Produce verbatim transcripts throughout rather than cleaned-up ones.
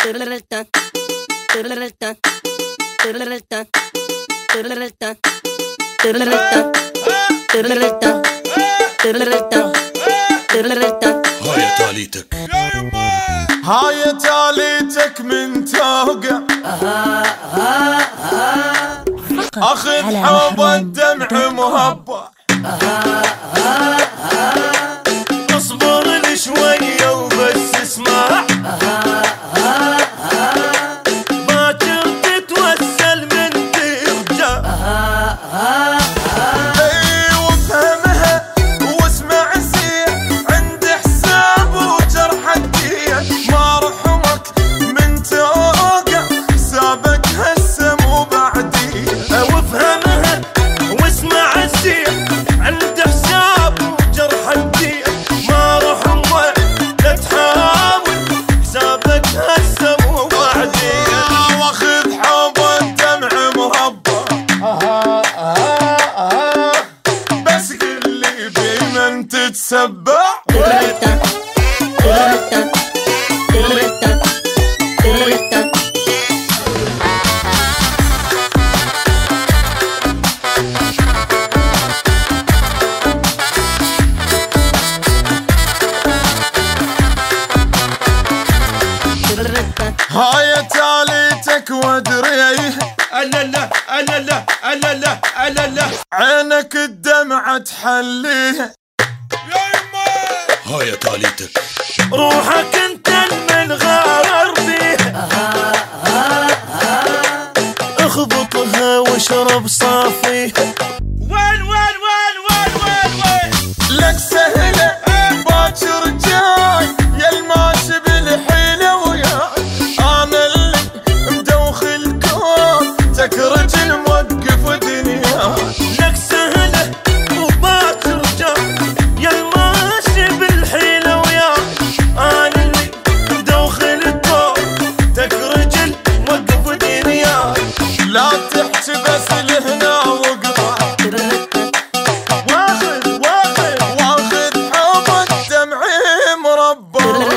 هاي تاليتك هاي تاليتك من توقع اخذ حوض الدمع مهبع اصبر لي شوية وبس اسمع باكر تتوسل من ترجع اي وافهمها واسمع زين عند حساب وجرح الدين ما رحمك من توقع حسابك هسه مو بعدين وافهمها واسمع زين عند حساب وجرح الدين ما رحمك لا تحاول حسابك هسه مو بعدين واخذ حوض الدمع مربع بس قل لي بمن تتسبع هاي تاليتك وادري الا لا الا لا الا لا الا لا عينك الدمعة تحليه يا يما هاي تاليتك روحك انت من غرر بيه اخبطها واشرب صافي وين وين وين وين وين وين لك سهلة باكر جاي يا الماشي بالحيلة وياي انا اللي مدوخ الكون تكرج الموقف دنياي لك سهلة وباكر جاي يا الماشي بالحيلة وياي انا اللي مدوخ الكون تكرج الموقف دنياي لا تحكي بس لهنا وقطع واخذ واخذ واخذ حوض الدمع مربع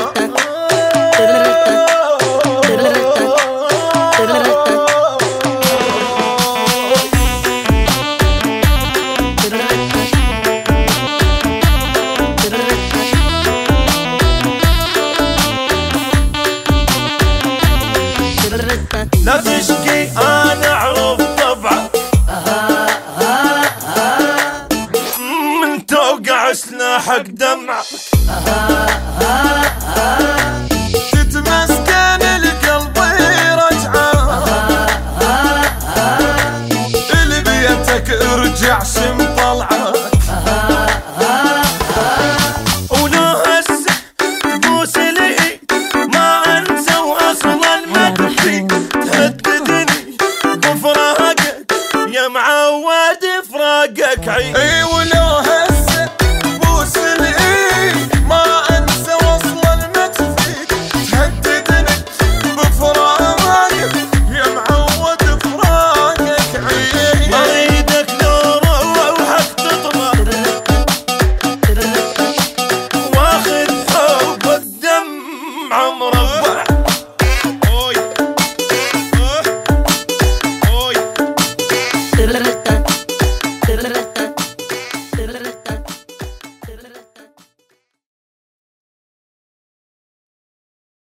لا تشكي انا اعرف طبعك من توقع سلاحك دمعك تتمسكن القلب رجعه لبيتك ارجع شم طلعك ولو هسه تبوس لي ما انسى واصلا ما تحكي تهددني بفراقك يا معود فراقك عيد اي ولو هسه تبوس لي ما انسى واصلا ما تفيق تهددني بفراقك يا معود فراقك عيد اريدك لو روحك تطلع واخذ حب الدمع مربع